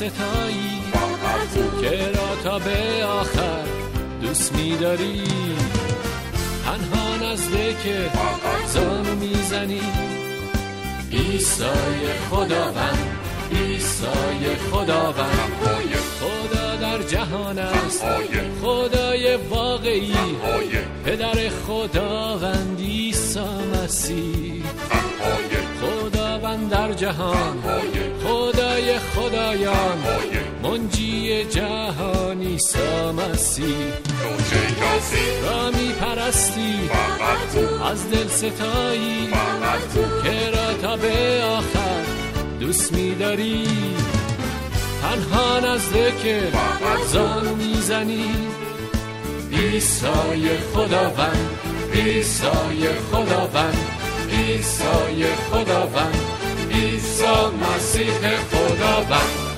ستایی که را تا به آخر دوست می‌داری. تنها نزده که زانو میزنی، عیسای خداوند، عیسای خداوند. خدا در جهان است، خدای واقعی، پدر خداوند عیسی مسیح. خداوند در جهان، خدای خدایان، منجی جهان عیسی مسیح. را می پرستی از دل ستایی که را تا به آخر دوست می داری. تنها نزده که زانو می زنی، عیسای خداوند، عیسای خداوند، عیسای خداوند، عیسی مسیح خداوند.